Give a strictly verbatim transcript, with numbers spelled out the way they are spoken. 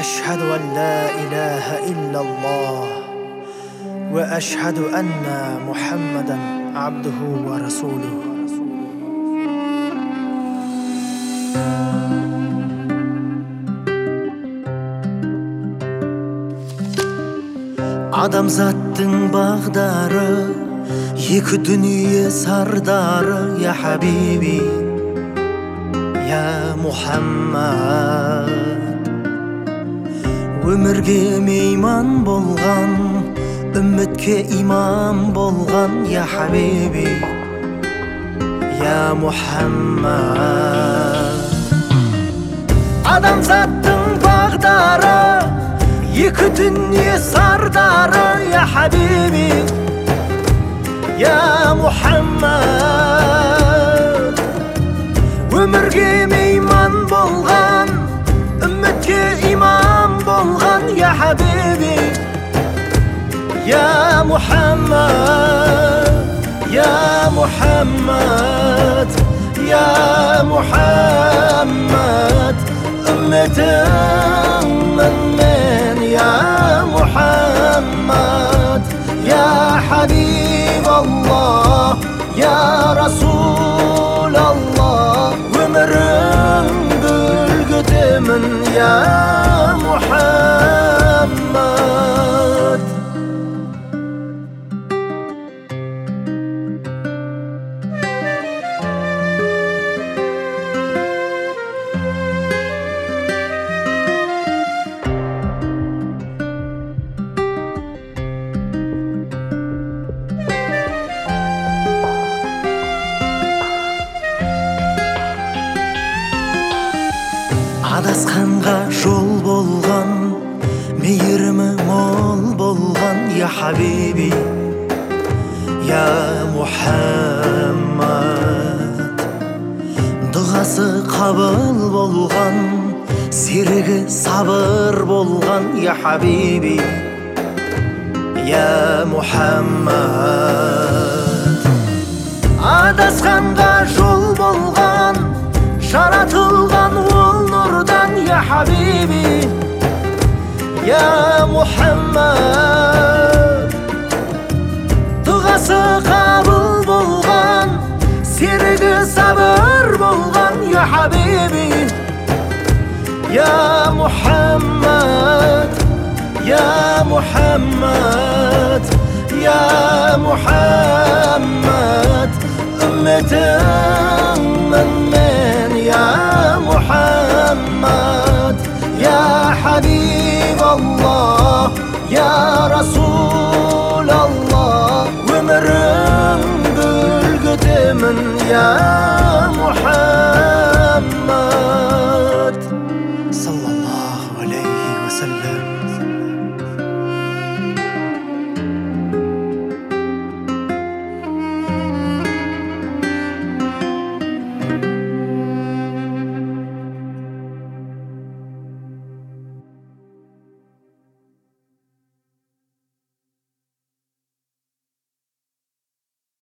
أشهد أن لا إله إلا الله وأشهد أن محمدا عبده ورسوله. Адамзаттың бағдары, екі дүние сардары, я хабиби, я Мухаммад. Өмірге мейман болған, үмітке имам болған, я хабиби, я Мухаммад. Адамзаттың бағдары, екі дүние сардары, я хабиби, я Мухаммад. Өмірге мейман болған, үмітке имам болған, я хабиби, я Мухаммад, я Мухаммад, я Мухаммад. Үмметіңмін мен, я Мухаммад, я Хабиб Аллах, я Расул Аллах. Өміріңді үлгітемін, я Мухаммад. Адасқанға жол болған, мейірімі мол болған, я хабиби, я Мухаммад. Дұғасы қабыл болған, серігі сабыр болған, я хабиби, я Мухаммад. Адасқанға жол болған, жаратылған ол нұрдан, я хабиби, я Мухаммад. Дұғасы қабыл болған, серігі сабыр болған, я хабиби, я Мухаммад, я Мухаммад, я Мухаммад. Үмметіңмін мен, я Мухаммад, я Хабиб Аллах, я Расул Аллах. Өміріңді үлгітемін, я Мухаммад. Саллаллаху алейхи ва саллям.